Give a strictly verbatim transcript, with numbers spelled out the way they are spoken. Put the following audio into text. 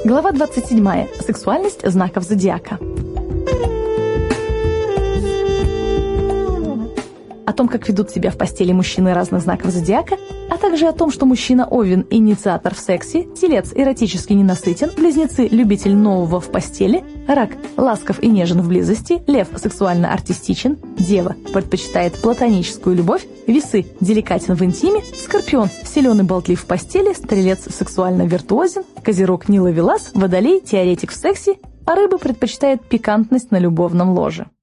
Глава двадцать седьмая. Сексуальность знаков зодиака. О том, как ведут себя в постели мужчины разных знаков зодиака, а также о том, что мужчина Овен – инициатор в сексе, Телец – эротически ненасытен, Близнецы – любитель нового в постели, Рак – ласков и нежен в близости, Лев – сексуально артистичен, Дева – предпочитает платоническую любовь, Весы – деликатен в интиме, Скорпион – силен и болтлив в постели, Стрелец – сексуально виртуозен, Козерог – не ловелас, Водолей – теоретик в сексе, а Рыба предпочитает пикантность на любовном ложе.